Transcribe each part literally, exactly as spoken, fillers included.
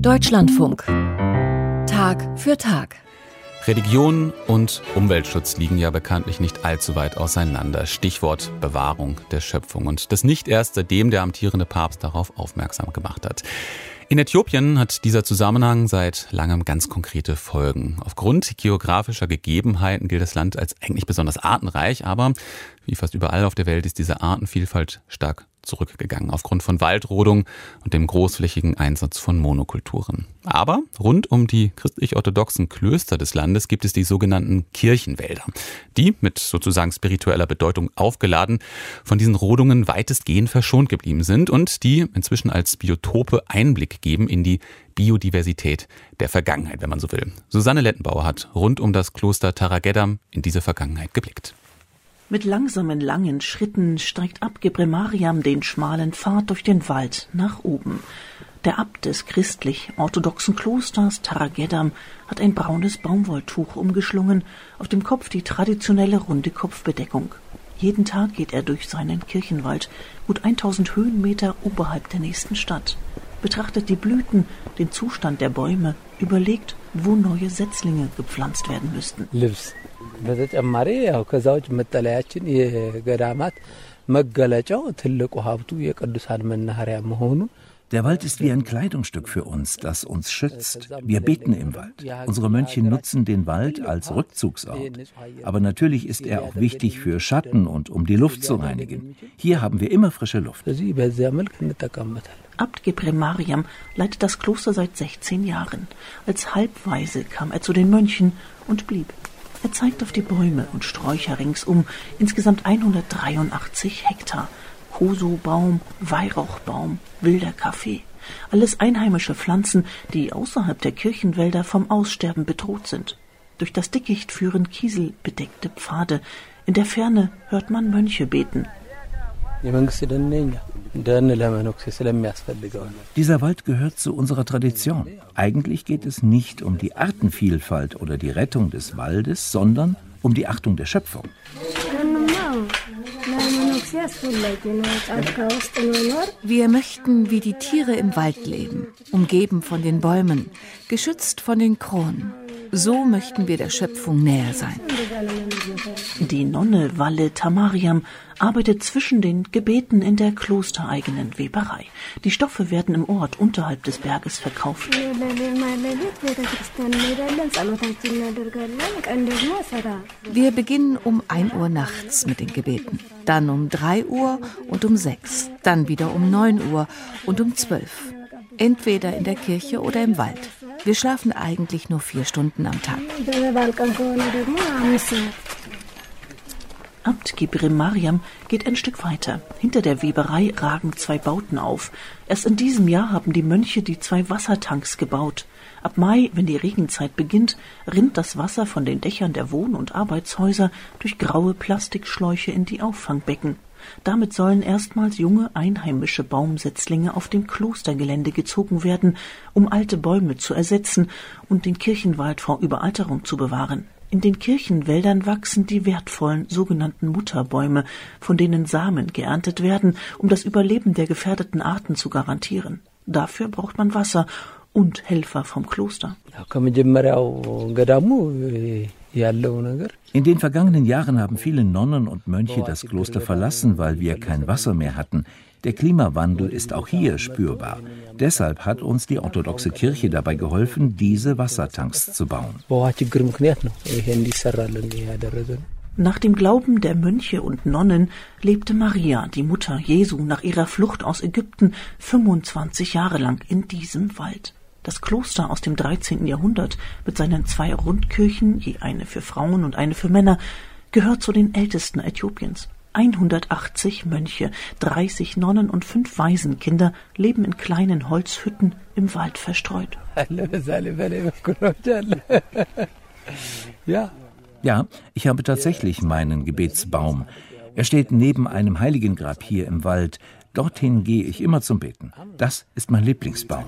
Deutschlandfunk. Tag für Tag. Religion und Umweltschutz liegen ja bekanntlich nicht allzu weit auseinander. Stichwort Bewahrung der Schöpfung. Und das nicht erst, seitdem der amtierende Papst darauf aufmerksam gemacht hat. In Äthiopien hat dieser Zusammenhang seit langem ganz konkrete Folgen. Aufgrund geografischer Gegebenheiten gilt das Land als eigentlich besonders artenreich, aber wie fast überall auf der Welt ist diese Artenvielfalt stark zurückgegangen aufgrund von Waldrodung und dem großflächigen Einsatz von Monokulturen. Aber rund um die christlich-orthodoxen Klöster des Landes gibt es die sogenannten Kirchenwälder, die mit sozusagen spiritueller Bedeutung aufgeladen von diesen Rodungen weitestgehend verschont geblieben sind und die inzwischen als Biotope Einblick geben in die Biodiversität der Vergangenheit, wenn man so will. Susanne Lettenbauer hat rund um das Kloster Tara-Gedam in diese Vergangenheit geblickt. Mit langsamen, langen Schritten steigt Abt Gebre Mariam den schmalen Pfad durch den Wald nach oben. Der Abt des christlich-orthodoxen Klosters Tara-Gedam hat ein braunes Baumwolltuch umgeschlungen, auf dem Kopf die traditionelle runde Kopfbedeckung. Jeden Tag geht er durch seinen Kirchenwald, gut tausend Höhenmeter oberhalb der nächsten Stadt, betrachtet die Blüten, den Zustand der Bäume, überlegt, wo neue Setzlinge gepflanzt werden müssten. በተጨማሪ ያው ከዛዎች መጠለያችን የገዳማት መገለጫው ትልቁ ሀብቱ የቅዱሳን መናኸሪያ መሆኑ Der Wald ist wie ein Kleidungsstück für uns, das uns schützt. Wir beten im Wald. Unsere Mönche nutzen den Wald als Rückzugsort. Aber natürlich ist er auch wichtig für Schatten und um die Luft zu reinigen. Hier haben wir immer frische Luft. Abt Gebre Mariam leitet das Kloster seit sechzehn Jahren. Als Halbwaise kam er zu den Mönchen und blieb. Er zeigt auf die Bäume und Sträucher ringsum, insgesamt hundertdreiundachtzig Hektar. Kosobaum, Weihrauchbaum, wilder Kaffee. Alles einheimische Pflanzen, die außerhalb der Kirchenwälder vom Aussterben bedroht sind. Durch das Dickicht führen kieselbedeckte Pfade. In der Ferne hört man Mönche beten. Dieser Wald gehört zu unserer Tradition. Eigentlich geht es nicht um die Artenvielfalt oder die Rettung des Waldes, sondern um die Achtung der Schöpfung. Wir möchten wie die Tiere im Wald leben, umgeben von den Bäumen, geschützt von den Kronen. So möchten wir der Schöpfung näher sein. Die Nonne Walle Tamariam arbeitet zwischen den Gebeten in der klostereigenen Weberei. Die Stoffe werden im Ort unterhalb des Berges verkauft. Wir beginnen um ein Uhr nachts mit den Gebeten, dann um drei Uhr und um sechs, dann wieder um neun Uhr und um zwölf. Entweder in der Kirche oder im Wald. Wir schlafen eigentlich nur vier Stunden am Tag. Abt Gebre Mariam geht ein Stück weiter. Hinter der Weberei ragen zwei Bauten auf. Erst in diesem Jahr haben die Mönche die zwei Wassertanks gebaut. Ab Mai, wenn die Regenzeit beginnt, rinnt das Wasser von den Dächern der Wohn- und Arbeitshäuser durch graue Plastikschläuche in die Auffangbecken. Damit sollen erstmals junge einheimische Baumsetzlinge auf dem Klostergelände gezogen werden, um alte Bäume zu ersetzen und den Kirchenwald vor Überalterung zu bewahren. In den Kirchenwäldern wachsen die wertvollen sogenannten Mutterbäume, von denen Samen geerntet werden, um das Überleben der gefährdeten Arten zu garantieren. Dafür braucht man Wasser und Helfer vom Kloster. In den vergangenen Jahren haben viele Nonnen und Mönche das Kloster verlassen, weil wir kein Wasser mehr hatten. Der Klimawandel ist auch hier spürbar. Deshalb hat uns die orthodoxe Kirche dabei geholfen, diese Wassertanks zu bauen. Nach dem Glauben der Mönche und Nonnen lebte Maria, die Mutter Jesu, nach ihrer Flucht aus Ägypten fünfundzwanzig Jahre lang in diesem Wald. Das Kloster aus dem dreizehnten Jahrhundert mit seinen zwei Rundkirchen, je eine für Frauen und eine für Männer, gehört zu den ältesten Äthiopiens. hundertachtzig Mönche, dreißig Nonnen und fünf Waisenkinder leben in kleinen Holzhütten im Wald verstreut. Ja, ich habe tatsächlich meinen Gebetsbaum. Er steht neben einem Heiligengrab hier im Wald. Dorthin gehe ich immer zum Beten. Das ist mein Lieblingsbaum.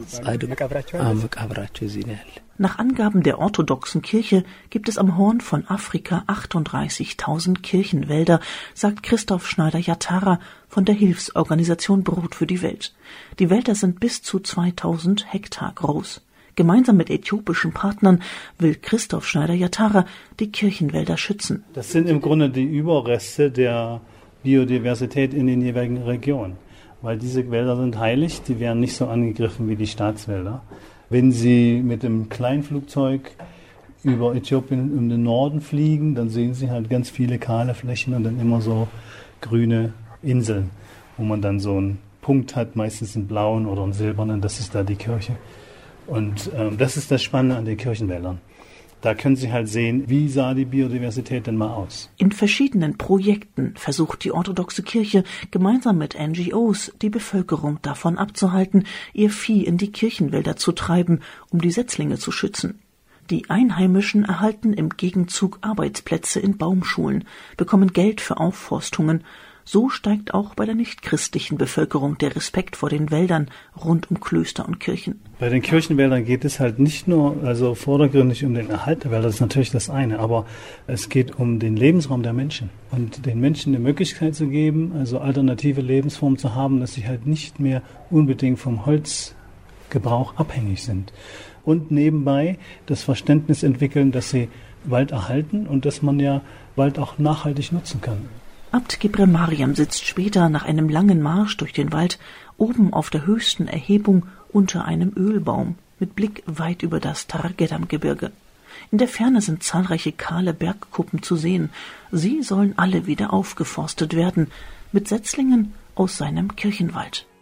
Nach Angaben der orthodoxen Kirche gibt es am Horn von Afrika achtunddreißigtausend Kirchenwälder, sagt Christoph Schneider-Jatara von der Hilfsorganisation Brot für die Welt. Die Wälder sind bis zu zweitausend Hektar groß. Gemeinsam mit äthiopischen Partnern will Christoph Schneider-Jatara die Kirchenwälder schützen. Das sind im Grunde die Überreste der Biodiversität in den jeweiligen Regionen. Weil diese Wälder sind heilig, die werden nicht so angegriffen wie die Staatswälder. Wenn Sie mit dem Kleinflugzeug über Äthiopien in den Norden fliegen, dann sehen Sie halt ganz viele kahle Flächen und dann immer so grüne Inseln, wo man dann so einen Punkt hat, meistens einen blauen oder einen silbernen, das ist da die Kirche. Und ähm, das ist das Spannende an den Kirchenwäldern. Da können Sie halt sehen, wie sah die Biodiversität denn mal aus. In verschiedenen Projekten versucht die orthodoxe Kirche gemeinsam mit N G Os die Bevölkerung davon abzuhalten, ihr Vieh in die Kirchenwälder zu treiben, um die Setzlinge zu schützen. Die Einheimischen erhalten im Gegenzug Arbeitsplätze in Baumschulen, bekommen Geld für Aufforstungen. So steigt auch bei der nichtchristlichen Bevölkerung der Respekt vor den Wäldern rund um Klöster und Kirchen. Bei den Kirchenwäldern geht es halt nicht nur also vordergründig um den Erhalt der Wälder, das ist natürlich das eine, aber es geht um den Lebensraum der Menschen und den Menschen die Möglichkeit zu geben, also alternative Lebensformen zu haben, dass sie halt nicht mehr unbedingt vom Holzgebrauch abhängig sind. Und nebenbei das Verständnis entwickeln, dass sie Wald erhalten und dass man ja Wald auch nachhaltig nutzen kann. Abt Gebre Mariam sitzt später nach einem langen Marsch durch den Wald oben auf der höchsten Erhebung unter einem Ölbaum mit Blick weit über das Targedam-Gebirge. In der Ferne sind zahlreiche kahle Bergkuppen zu sehen. Sie sollen alle wieder aufgeforstet werden mit Setzlingen aus seinem Kirchenwald.